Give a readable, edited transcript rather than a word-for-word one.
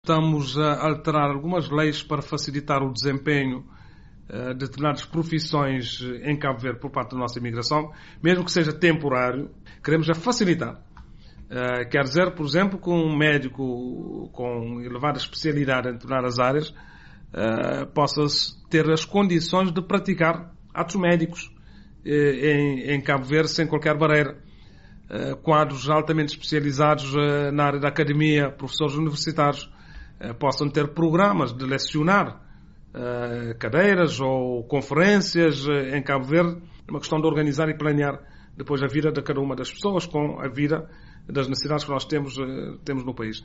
Estamos a alterar algumas leis para facilitar o desempenho de determinadas profissões em Cabo Verde por parte da nossa imigração, mesmo que seja temporário, queremos facilitar. Quer dizer, por exemplo, que um médico com elevada especialidade em determinadas áreas possa ter as condições de praticar atos médicos em Cabo Verde sem qualquer barreira. Quadros altamente especializados na área da academia, professores universitários, possam ter programas de lecionar cadeiras ou conferências em Cabo Verde. É uma questão de organizar e planear depois a vida de cada uma das pessoas com a vida das necessidades que nós temos no país.